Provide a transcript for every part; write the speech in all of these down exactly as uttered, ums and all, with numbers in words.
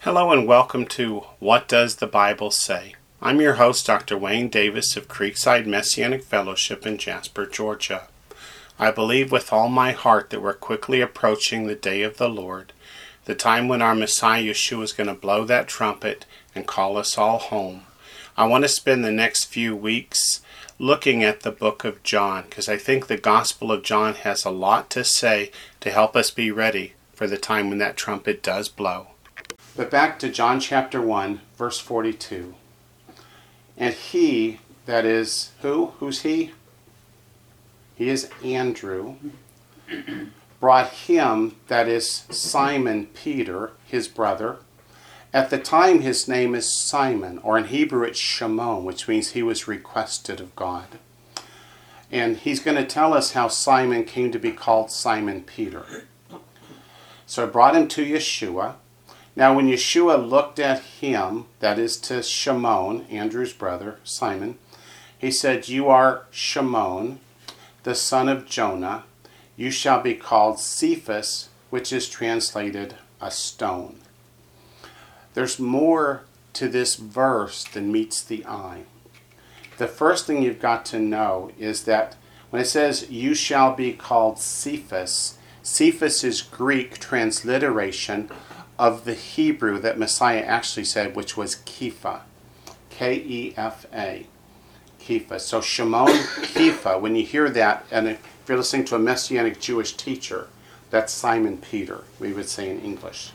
Hello and welcome to What Does the Bible Say? I'm your host, Doctor Wayne Davis of Creekside Messianic Fellowship in Jasper, Georgia. I believe with all my heart that we're quickly approaching the day of the Lord, the time when our Messiah Yeshua is going to blow that trumpet and call us all home. I want to spend the next few weeks looking at the book of John because I think the Gospel of John has a lot to say to help us be ready for the time when that trumpet does blow. But back to John chapter one, verse forty-two. And he, that is, who? Who's he? He is Andrew, brought him, that is Simon Peter, his brother. At the time his name is Simon, or in Hebrew it's Shimon, which means he was requested of God. And he's going to tell us how Simon came to be called Simon Peter. So I brought him to Yeshua. Now when Yeshua looked at him, that is to Shimon, Andrew's brother, Simon, he said, "You are Shimon, the son of Jonah. You shall be called Cephas," which is translated a stone. There's more to this verse than meets the eye. The first thing you've got to know is that when it says, "You shall be called Cephas," Cephas is Greek transliteration of the Hebrew that Messiah actually said, which was Kepha. K E F A. Kepha. So Shimon Kepha, when you hear that, and if you're listening to a Messianic Jewish teacher, that's Simon Peter, we would say in English.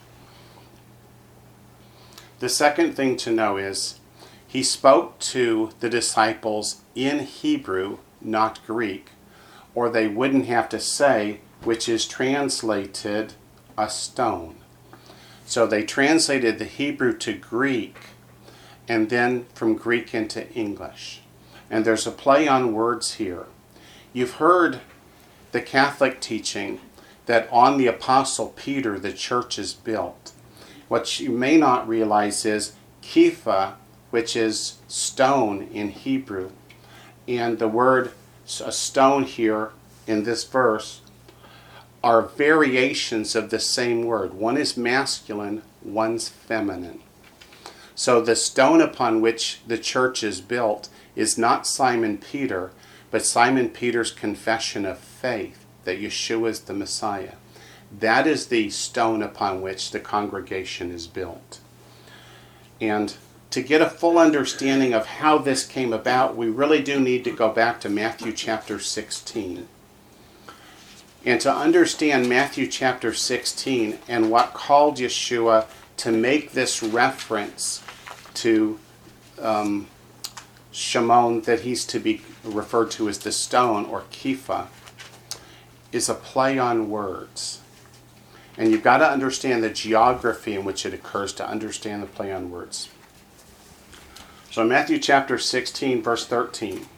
The second thing to know is, he spoke to the disciples in Hebrew, not Greek, or they wouldn't have to say, which is translated a stone. So they translated the Hebrew to Greek, and then from Greek into English. And there's a play on words here. You've heard the Catholic teaching that on the Apostle Peter the church is built. What you may not realize is Kepha, which is stone in Hebrew, and the word a stone here in this verse are variations of the same word. One is masculine, one's feminine. So the stone upon which the church is built is not Simon Peter, but Simon Peter's confession of faith that Yeshua is the Messiah. That is the stone upon which the congregation is built. And to get a full understanding of how this came about, we really do need to go back to Matthew chapter sixteen. And to understand Matthew chapter sixteen and what called Yeshua to make this reference to um, Shimon, that he's to be referred to as the stone or Kepha, is a play on words. And you've got to understand the geography in which it occurs to understand the play on words. So Matthew chapter sixteen, verse thirteen.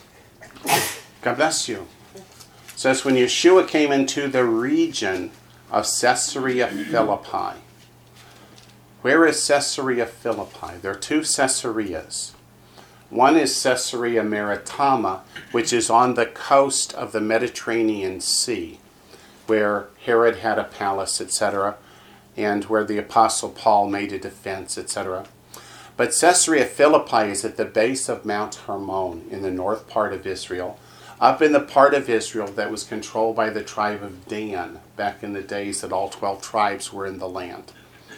God bless you. It says, when Yeshua came into the region of Caesarea Philippi. Where is Caesarea Philippi? There are two Caesareas. One is Caesarea Maritima, which is on the coast of the Mediterranean Sea, where Herod had a palace, et cetera, and where the Apostle Paul made a defense, et cetera. But Caesarea Philippi is at the base of Mount Hermon in the north part of Israel, up in the part of Israel that was controlled by the tribe of Dan, back in the days that all twelve tribes were in the land.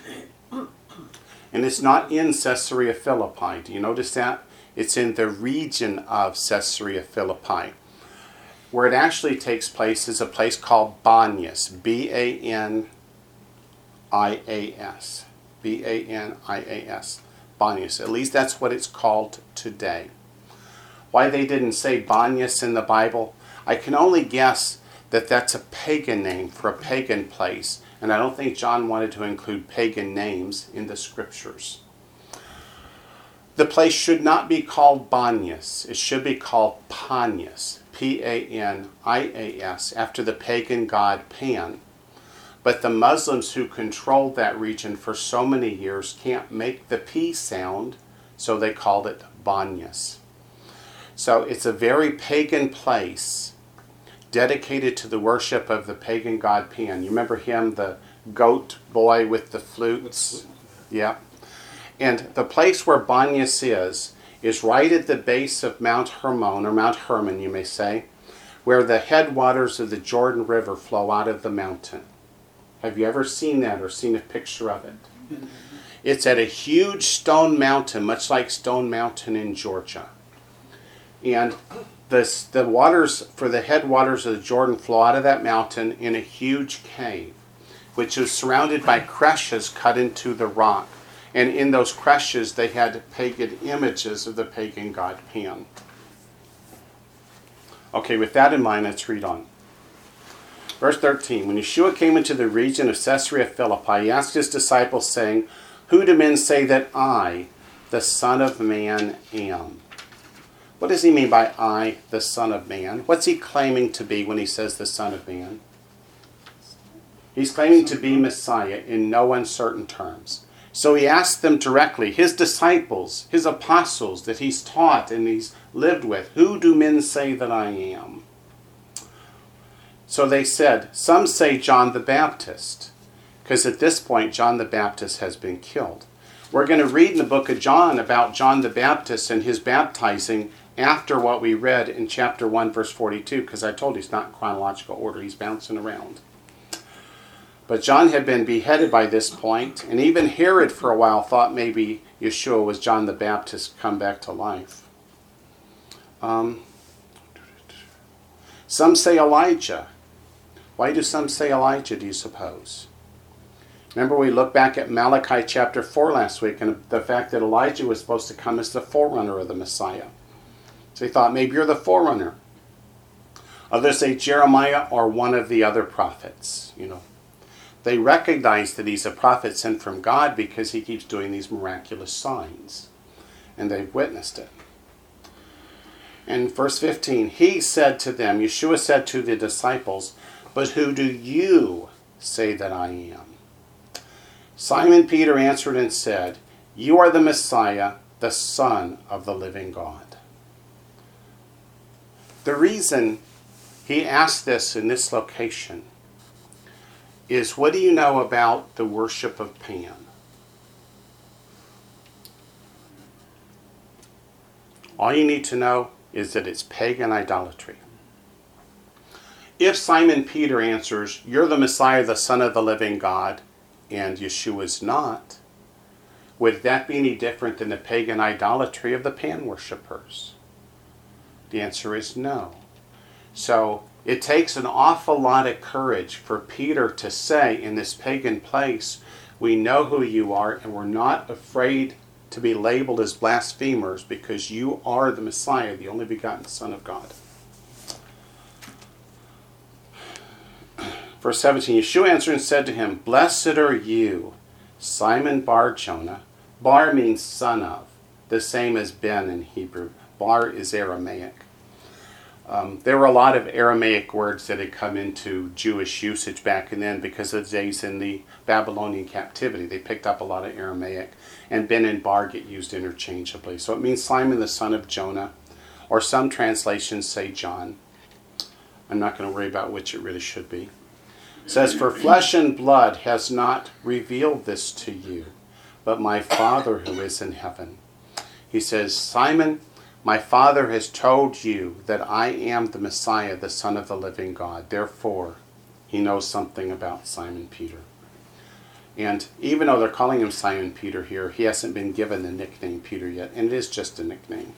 And it's not in Caesarea Philippi. Do you notice that? It's in the region of Caesarea Philippi. Where it actually takes place is a place called Banias, B A N I A S. B A N I A S. Banias. At least that's what it's called today. Why they didn't say Banias in the Bible, I can only guess that that's a pagan name for a pagan place, and I don't think John wanted to include pagan names in the scriptures. The place should not be called Banias. It should be called Panias, P A N I A S, after the pagan god Pan. But the Muslims who controlled that region for so many years can't make the P sound, so they called it Banias. So it's a very pagan place dedicated to the worship of the pagan god Pan. You remember him, the goat boy with the flutes? Yeah. And the place where Banyas is, is right at the base of Mount Hermon, or Mount Hermon, you may say, where the headwaters of the Jordan River flow out of the mountain. Have you ever seen that or seen a picture of it? Mm-hmm. It's at a huge stone mountain, much like Stone Mountain in Georgia. And the, the waters for the headwaters of the Jordan flow out of that mountain in a huge cave, which is surrounded by creches cut into the rock. And in those creches, they had pagan images of the pagan god Pan. Okay, with that in mind, let's read on. Verse thirteen, when Yeshua came into the region of Caesarea Philippi, he asked his disciples, saying, who do men say that I, the Son of Man, am? What does he mean by I, the Son of Man? What's he claiming to be when he says the Son of Man? He's claiming to be Messiah in no uncertain terms. So he asked them directly, his disciples, his apostles that he's taught and he's lived with, who do men say that I am? So they said, some say John the Baptist, because at this point John the Baptist has been killed. We're going to read in the book of John about John the Baptist and his baptizing after what we read in chapter one, verse forty-two, because I told you it's not in chronological order. He's bouncing around. But John had been beheaded by this point, and even Herod for a while thought maybe Yeshua was John the Baptist come back to life. Um, some say Elijah. Why do some say Elijah, do you suppose? Remember we looked back at Malachi chapter four last week, and the fact that Elijah was supposed to come as the forerunner of the Messiah. So he thought, maybe you're the forerunner. Others say Jeremiah or one of the other prophets, you know. They recognize that he's a prophet sent from God because he keeps doing these miraculous signs. And they've witnessed it. In verse fifteen, he said to them, Yeshua said to the disciples, but who do you say that I am? Simon Peter answered and said, you are the Messiah, the Son of the living God. The reason he asked this in this location is, what do you know about the worship of Pan? All you need to know is that it's pagan idolatry. If Simon Peter answers, you're the Messiah, the Son of the living God, and Yeshua's not, would that be any different than the pagan idolatry of the Pan worshippers? The answer is no. So it takes an awful lot of courage for Peter to say in this pagan place, we know who you are and we're not afraid to be labeled as blasphemers because you are the Messiah, the only begotten Son of God. Verse seventeen, Yeshua answered and said to him, blessed are you, Simon Bar Jonah. Bar means son of, the same as Ben in Hebrew. Bar is Aramaic. Um, there were a lot of Aramaic words that had come into Jewish usage back then because of the days in the Babylonian captivity. They picked up a lot of Aramaic, and Ben and Bar get used interchangeably. So it means Simon the son of Jonah, or some translations say John. I'm not going to worry about which it really should be. It says, for flesh and blood has not revealed this to you, but my Father who is in heaven. He says, Simon, my Father has told you that I am the Messiah, the Son of the living God. Therefore, he knows something about Simon Peter. And even though they're calling him Simon Peter here, he hasn't been given the nickname Peter yet, and it is just a nickname.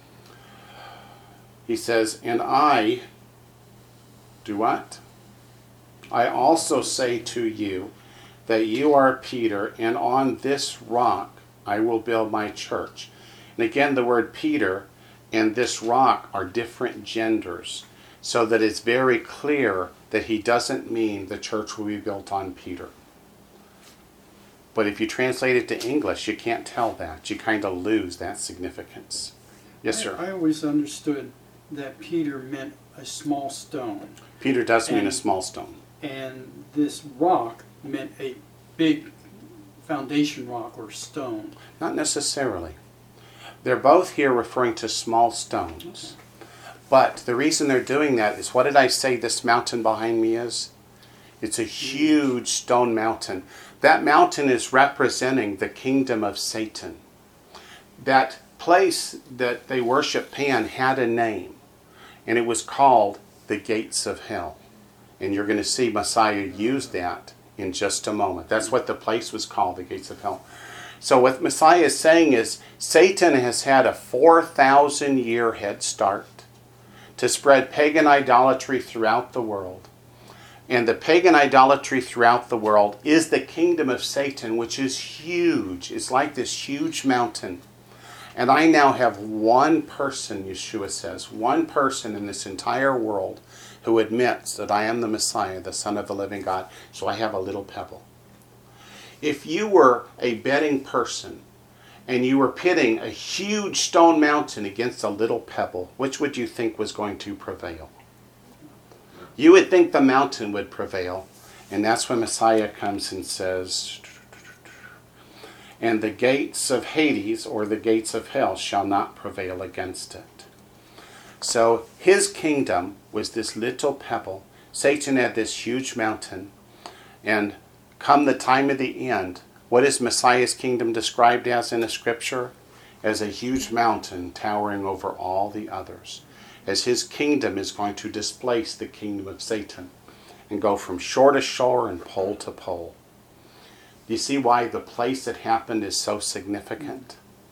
He says, and I do what? I also say to you that you are Peter, and on this rock I will build my church. And again, the word Peter and this rock are different genders, so that it's very clear that he doesn't mean the church will be built on Peter. But if you translate it to English, you can't tell that. You kind of lose that significance. Yes, sir? I, I always understood that Peter meant a small stone. Peter does mean and, a small stone. And this rock meant a big foundation rock or stone. Not necessarily. They're both here referring to small stones. But the reason they're doing that is, what did I say this mountain behind me is? It's a huge stone mountain. That mountain is representing the kingdom of Satan. That place that they worship Pan had a name, and it was called the gates of hell. And you're going to see Messiah use that in just a moment. That's what the place was called, the gates of hell. So what Messiah is saying is Satan has had a four thousand year head start to spread pagan idolatry throughout the world. And the pagan idolatry throughout the world is the kingdom of Satan, which is huge. It's like this huge mountain. And I now have one person, Yeshua says, one person in this entire world who admits that I am the Messiah, the Son of the living God. So I have a little pebble. If you were a betting person and you were pitting a huge stone mountain against a little pebble, which would you think was going to prevail? You would think the mountain would prevail. And that's when Messiah comes and says, and the gates of Hades, or the gates of hell, shall not prevail against it. So his kingdom was this little pebble. Satan had this huge mountain. And come the time of the end, what is Messiah's kingdom described as in the scripture? As a huge mountain towering over all the others. As his kingdom is going to displace the kingdom of Satan and go from shore to shore and pole to pole. Do you see why the place it happened is so significant?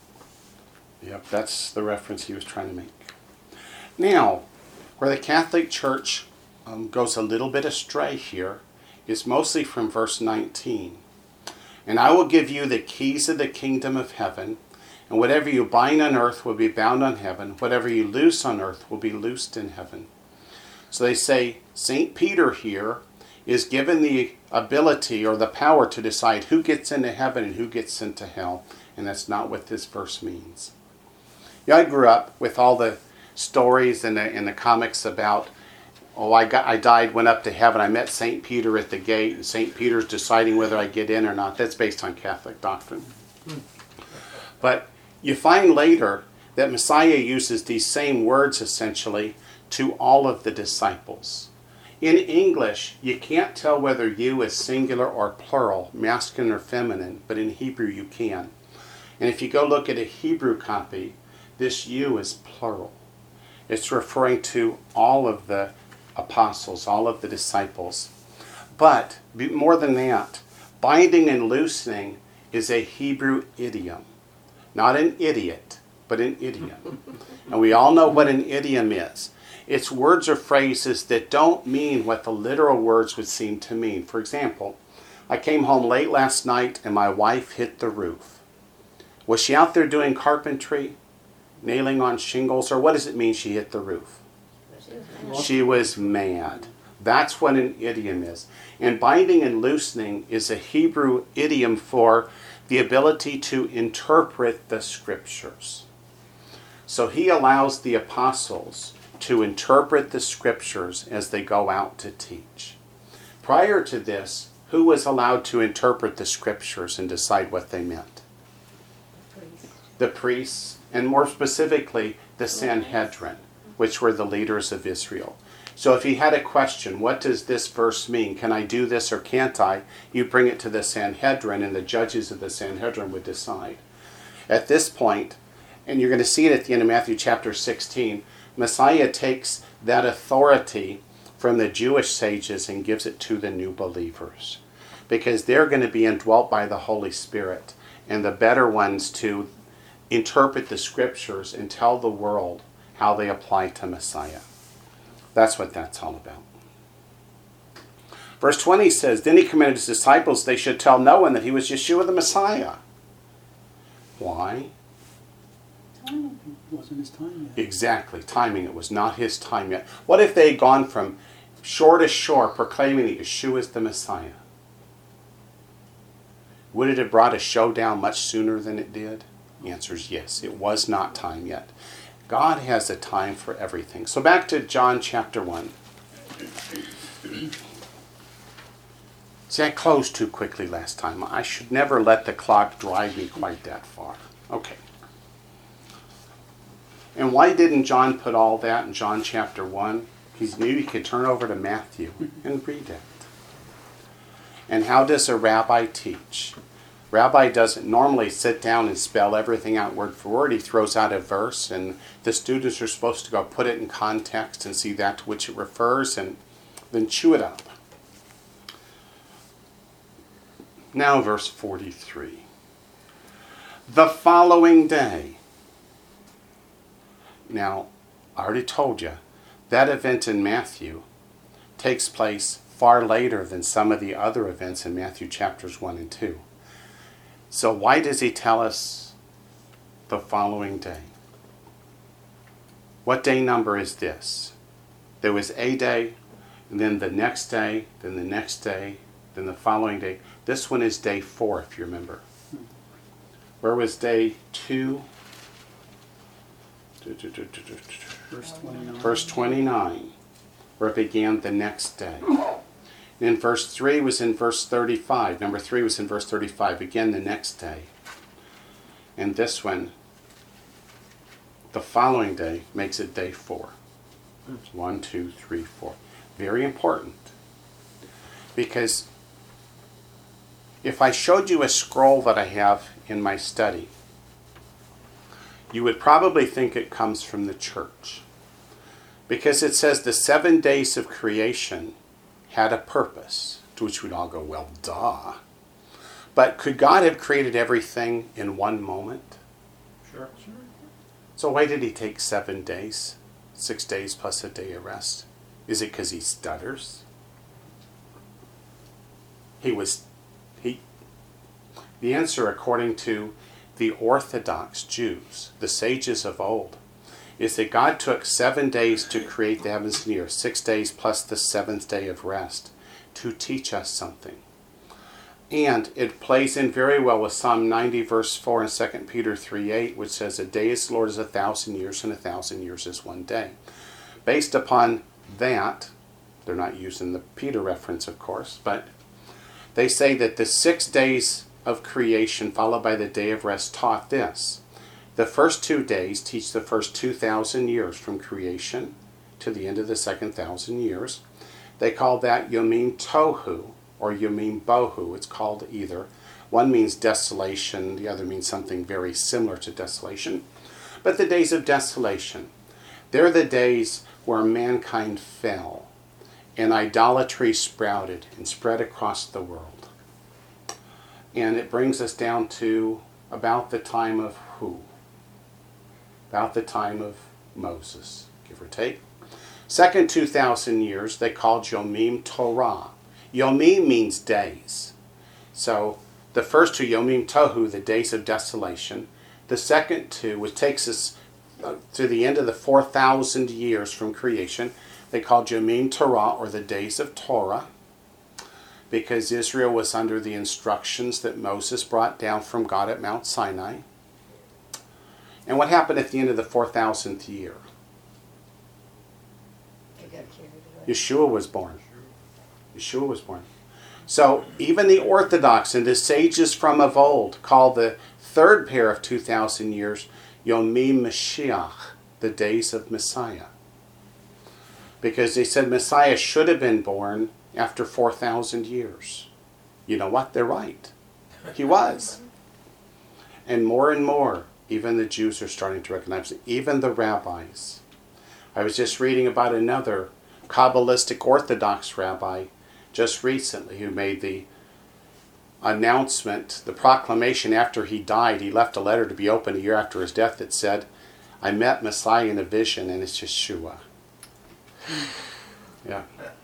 Yep, that's the reference he was trying to make. Now, where the Catholic Church um, goes a little bit astray here is mostly from verse nineteen. And I will give you the keys of the kingdom of heaven, and whatever you bind on earth will be bound on heaven. Whatever you loose on earth will be loosed in heaven. So they say Saint Peter here is given the ability or the power to decide who gets into heaven and who gets into hell. And that's not what this verse means. Yeah, I grew up with all the stories and the, and the comics about, oh, I got, I died, went up to heaven. I met Saint Peter at the gate, and Saint Peter's deciding whether I get in or not. That's based on Catholic doctrine. Hmm. But you find later that Messiah uses these same words essentially to all of the disciples. In English, you can't tell whether you is singular or plural, masculine or feminine, but in Hebrew you can. And if you go look at a Hebrew copy, this you is plural. It's referring to all of the apostles, all of the disciples. But more than that, binding and loosening is a Hebrew idiom. Not an idiot, but an idiom. And we all know what an idiom is. It's words or phrases that don't mean what the literal words would seem to mean. For example, I came home late last night and my wife hit the roof. Was she out there doing carpentry, nailing on shingles, or what does it mean she hit the roof? She was mad. That's what an idiom is. And binding and loosening is a Hebrew idiom for the ability to interpret the scriptures. So he allows the apostles to interpret the scriptures as they go out to teach. Prior to this, who was allowed to interpret the scriptures and decide what they meant? The priests, and more specifically, the Sanhedrin, which were the leaders of Israel. So if he had a question, what does this verse mean? Can I do this or can't I? You bring it to the Sanhedrin, and the judges of the Sanhedrin would decide. At this point, and you're going to see it at the end of Matthew chapter sixteen, Messiah takes that authority from the Jewish sages and gives it to the new believers. Because they're going to be indwelt by the Holy Spirit, and the better ones to interpret the scriptures and tell the world how they apply to Messiah. That's what that's all about. Verse twenty says, then he commanded his disciples they should tell no one that he was Yeshua the Messiah. Why? Timing wasn't his time yet. Exactly. Timing. It was not his time yet. What if they had gone from shore to shore proclaiming that Yeshua is the Messiah? Would it have brought a showdown much sooner than it did? The answer is yes. It was not time yet. God has a time for everything. So back to John chapter one. See, I closed too quickly last time. I should never let the clock drive me quite that far. Okay. And why didn't John put all that in John chapter one? He knew he could turn over to Matthew and read it. And how does a rabbi teach? Rabbi doesn't normally sit down and spell everything out word for word. He throws out a verse, and the students are supposed to go put it in context and see that to which it refers, and then chew it up. Now verse forty-three. The following day. Now, I already told you, that event in Matthew takes place far later than some of the other events in Matthew chapters one and two. So why does he tell us the following day? What day number is this? There was a day, and then the next day, then the next day, then the following day. This one is day four, if you remember. Where was day two? Verse twenty-nine. Verse twenty-nine, where it began the next day. And verse three was in verse thirty-five. Number three was in verse thirty-five. Again, the next day. And this one, the following day, makes it day four. One, two, three, four. Very important. Because if I showed you a scroll that I have in my study, you would probably think it comes from the church. Because it says the seven days of creation had a purpose, to which we'd all go, well, duh. But could God have created everything in one moment? Sure. Sure. So why did he take seven days? Six days plus a day of rest? Is it because he stutters? He was, he, the answer according to the Orthodox Jews, the sages of old, is that God took seven days to create the heavens and the earth, six days plus the seventh day of rest, to teach us something. And it plays in very well with Psalm ninety, verse four, and Second Peter three eight, which says, a day is the Lord is a thousand years, and a thousand years is one day. Based upon that, they're not using the Peter reference, of course, but they say that the six days of creation followed by the day of rest taught this. The first two days teach the first two thousand years from creation to the end of the second thousand years. They call that Yomim Tohu or Yomim Bohu. It's called either. One means desolation, the other means something very similar to desolation. But the days of desolation, they're the days where mankind fell and idolatry sprouted and spread across the world. And it brings us down to about the time of who? About the time of Moses, give or take. Second two thousand years, they called Yomim Torah. Yomim means days. So the first two, Yomim Tohu, the days of desolation. The second two, which takes us to the end of the four thousand years from creation, they called Yomim Torah, or the days of Torah, because Israel was under the instructions that Moses brought down from God at Mount Sinai. And what happened at the end of the four thousandth year? Yeshua was born. Yeshua was born. So even the Orthodox and the sages from of old call the third pair of two thousand years Yomim Mashiach, the days of Messiah. Because they said Messiah should have been born after four thousand years. You know what? They're right. He was. And more and more, even the Jews are starting to recognize it. Even the rabbis. I was just reading about another Kabbalistic Orthodox rabbi just recently who made the announcement, the proclamation after he died. He left a letter to be opened a year after his death that said, I met Messiah in a vision and it's Yeshua. Yeah.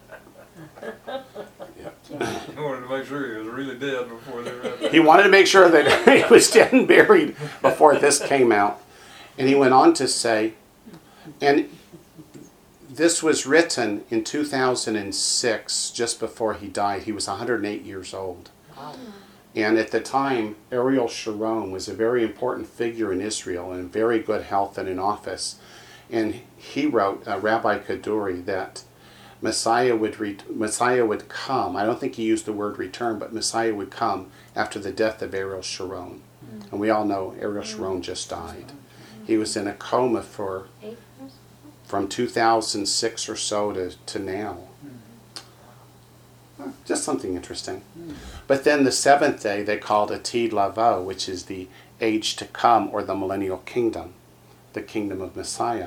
Yeah. He wanted to make sure he was really dead before they read that. He wanted to make sure that he was dead and buried before this came out. And he went on to say, and this was written in two thousand six, just before he died. He was one hundred eight years old. Wow. And at the time, Ariel Sharon was a very important figure in Israel and in very good health and in office. And he wrote, uh, Rabbi Kaduri, that Messiah would re- Messiah would come. I don't think he used the word return, but Messiah would come after the death of Ariel Sharon. Mm-hmm. And we all know Ariel Sharon just died. Mm-hmm. He was in a coma for from two thousand six or so to, to now. Mm-hmm. Just Just something interesting. But then the seventh day they called Atid Lavo, which is the age to come, or the millennial kingdom, the kingdom of Messiah.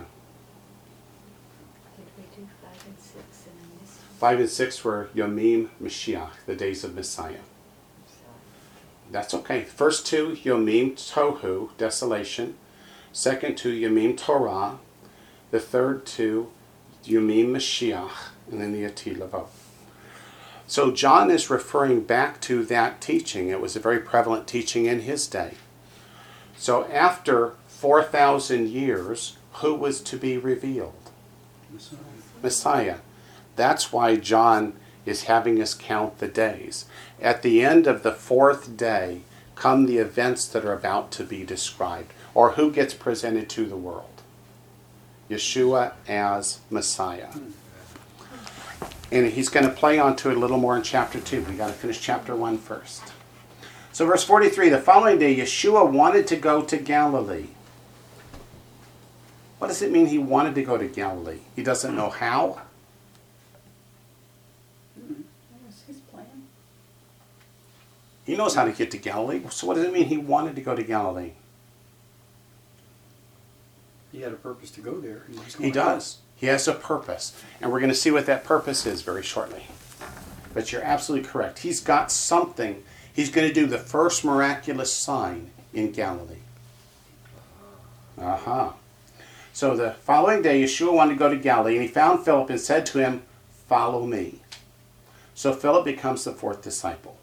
Did we do five and six and I missed one? Five and six were Yomim Mashiach, the days of Messiah. Sorry. That's okay. First two, Yomim Tohu, desolation. Second two, Yomim Torah. The third two, Yomim Mashiach, and then the Atid Lavo. So John is referring back to that teaching. It was a very prevalent teaching in his day. So after four thousand years, who was to be revealed? Messiah. Messiah. That's why John is having us count the days. At the end of the fourth day come the events that are about to be described, or who gets presented to the world. Yeshua as Messiah. And he's going to play onto it a little more in chapter two. We've got to finish chapter one first. So verse forty-three, the following day Yeshua wanted to go to Galilee. What does it mean he wanted to go to Galilee? He doesn't know how? That was his plan. He knows how to get to Galilee. So what does it mean he wanted to go to Galilee? He had a purpose to go there. He, was He going does. He has a purpose. And we're going to see what that purpose is very shortly. But you're absolutely correct. He's got something. He's going to do the first miraculous sign in Galilee. Uh-huh. So the following day, Yeshua wanted to go to Galilee, and he found Philip and said to him, "Follow me." So Philip becomes the fourth disciple.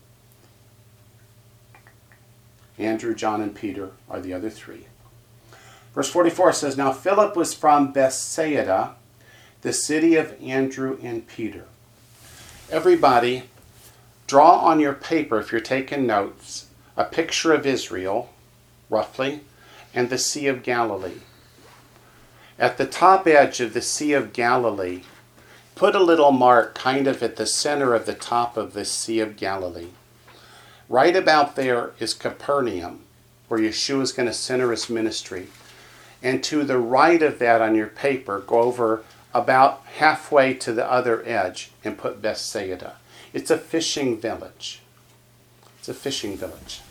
Andrew, John, and Peter are the other three. Verse forty-four says, "Now Philip was from Bethsaida, the city of Andrew and Peter." Everybody, draw on your paper, if you're taking notes, a picture of Israel, roughly, and the Sea of Galilee. At the top edge of the Sea of Galilee, put a little mark kind of at the center of the top of the Sea of Galilee. Right about there is Capernaum, where Yeshua is going to center his ministry. And to the right of that on your paper, go over about halfway to the other edge and put Bethsaida. It's a fishing village. It's a fishing village.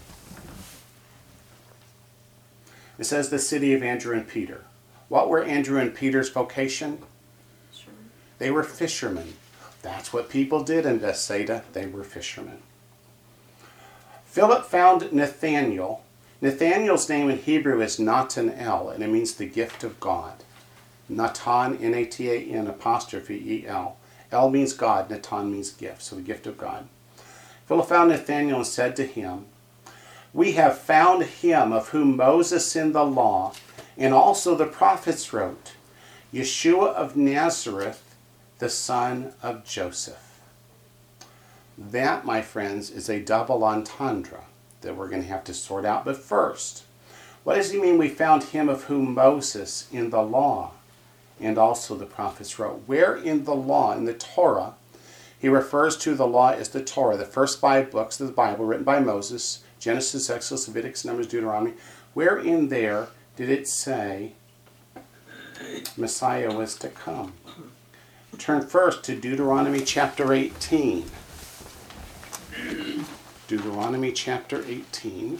It says the city of Andrew and Peter. What were Andrew and Peter's vocation? Sure. They were fishermen. That's what people did in Bethsaida. They were fishermen. Philip found Nathanael. Nathanael's name in Hebrew is Nathanael, and it means the gift of God. Natan, N A T A N, apostrophe E L. El means God, Natan means gift, so the gift of God. Philip found Nathanael and said to him, "We have found him of whom Moses in the law and also the prophets wrote, Yeshua of Nazareth, the son of Joseph." That, my friends, is a double entendre that we're going to have to sort out. But first, what does he mean we found him of whom Moses in the law and also the prophets wrote? Where in the law, in the Torah, he refers to the law as the Torah, the first five books of the Bible written by Moses, Genesis, Exodus, Leviticus, Numbers, Deuteronomy. Where in there did it say Messiah was to come? Turn first to Deuteronomy chapter eighteen. Deuteronomy chapter eighteen.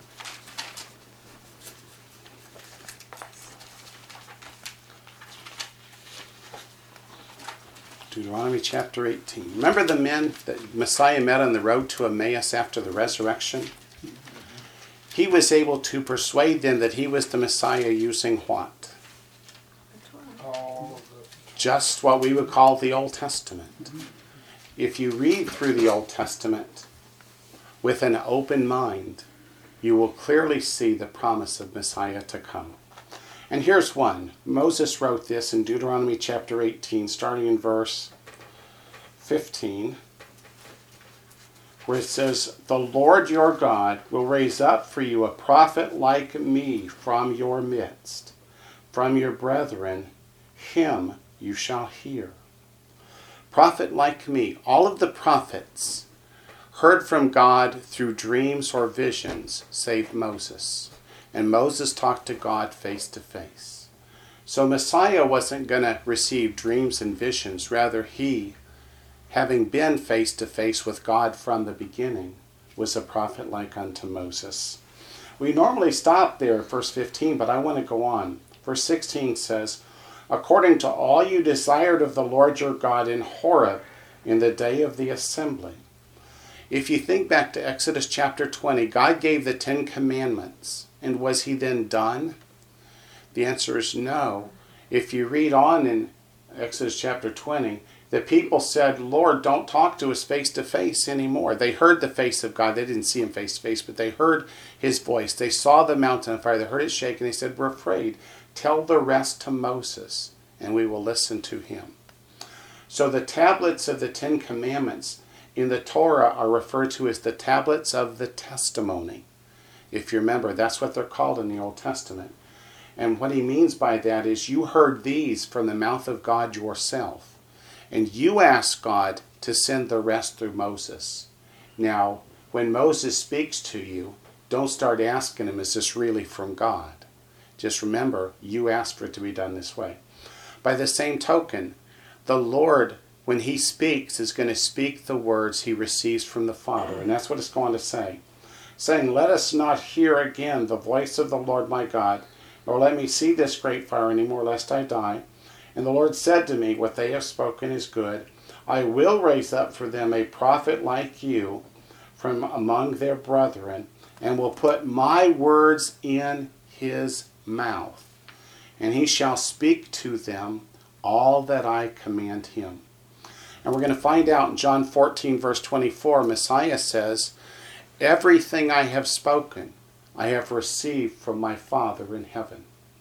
Deuteronomy chapter eighteen. Remember the men that Messiah met on the road to Emmaus after the resurrection? He was able to persuade them that he was the Messiah using what? All of the Just what we would call the Old Testament. If you read through the Old Testament with an open mind, you will clearly see the promise of Messiah to come. And here's one. Moses wrote this in Deuteronomy chapter eighteen, starting in verse fifteen, where it says, "The Lord your God will raise up for you a prophet like me from your midst. From your brethren, him you shall hear." Prophet like me. All of the prophets heard from God through dreams or visions, save Moses. And Moses talked to God face to face. So Messiah wasn't going to receive dreams and visions. Rather, he having been face to face with God from the beginning, was a prophet like unto Moses. We normally stop there at verse fifteen, but I want to go on. Verse sixteen says, according to all you desired of the Lord your God in Horeb in the day of the assembly. If you think back to Exodus chapter twenty, God gave the Ten Commandments. And was he then done? The answer is no. If you read on in Exodus chapter twenty, the people said, Lord, don't talk to us face to face anymore. They heard the face of God. They didn't see him face to face, but they heard his voice. They saw the mountain of fire. They heard it shake, and they said, we're afraid. Tell the rest to Moses, and we will listen to him. So the tablets of the Ten Commandments in the Torah are referred to as the tablets of the testimony. If you remember, that's what they're called in the Old Testament. And what he means by that is you heard these from the mouth of God yourself. And you asked God to send the rest through Moses. Now, when Moses speaks to you, don't start asking him, is this really from God? Just remember, you asked for it to be done this way. By the same token, the Lord, when he speaks, is going to speak the words he receives from the Father. And that's what it's going to say. Saying, let us not hear again the voice of the Lord my God, nor let me see this great fire any more, lest I die. And the Lord said to me, what they have spoken is good. I will raise up for them a prophet like you from among their brethren, and will put my words in his mouth. And he shall speak to them all that I command him. And we're going to find out in John fourteen, verse twenty-four, Messiah says, everything I have spoken, I have received from my Father in heaven.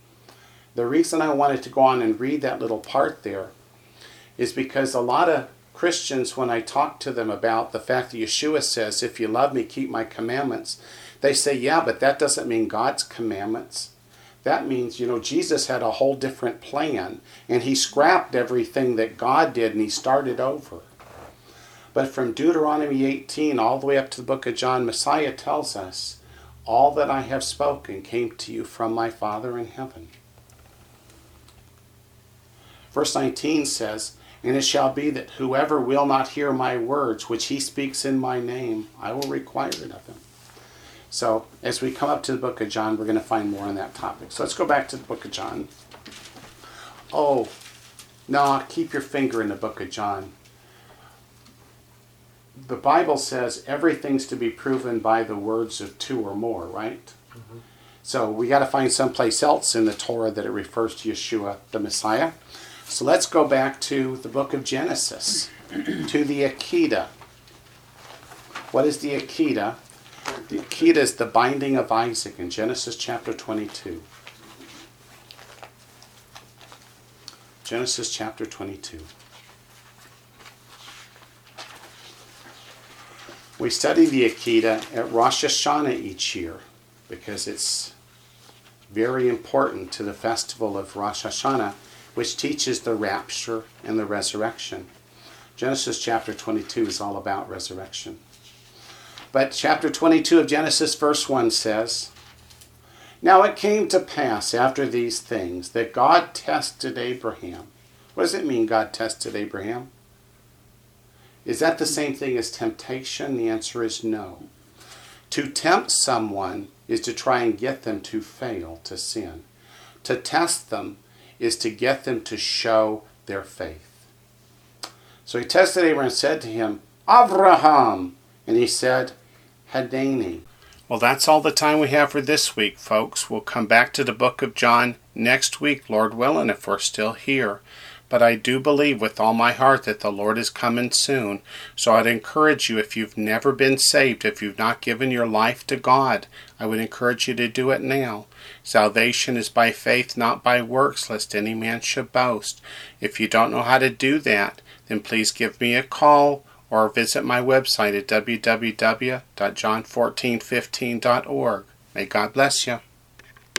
The reason I wanted to go on and read that little part there is because a lot of Christians, when I talk to them about the fact that Yeshua says, if you love me, keep my commandments, they say, yeah, but that doesn't mean God's commandments. That means, you know, Jesus had a whole different plan, and he scrapped everything that God did, and he started over. But from Deuteronomy eighteen all the way up to the book of John, Messiah tells us, all that I have spoken came to you from my Father in heaven. Verse nineteen says, and it shall be that whoever will not hear my words, which he speaks in my name, I will require it of him. So, as we come up to the book of John, we're going to find more on that topic. So let's go back to the book of John. Oh, no, keep your finger in the book of John. The Bible says everything's to be proven by the words of two or more, right? Mm-hmm. So we got to find someplace else in the Torah that it refers to Yeshua, the Messiah. So let's go back to the book of Genesis, to the Akedah. What is the Akedah? The Akedah is the binding of Isaac in Genesis chapter twenty-two. Genesis chapter twenty-two. We study the Akedah at Rosh Hashanah each year because it's very important to the festival of Rosh Hashanah, which teaches the rapture and the resurrection. Genesis chapter twenty-two is all about resurrection. But chapter twenty-two of Genesis verse one says, now it came to pass after these things that God tested Abraham. What does it mean God tested Abraham? Is that the same thing as temptation? The answer is no. To tempt someone is to try and get them to fail, to sin. To test them is to get them to show their faith. So he tested Abraham and said to him, Avraham. And he said, Hadani. Well, that's all the time we have for this week, folks. We'll come back to the book of John next week, Lord willing, if we're still here. But I do believe with all my heart that the Lord is coming soon. So I'd encourage you, if you've never been saved, if you've not given your life to God, I would encourage you to do it now. Salvation is by faith, not by works, lest any man should boast. If you don't know how to do that, then please give me a call or visit my website at w w w dot john fourteen fifteen dot org. May God bless you.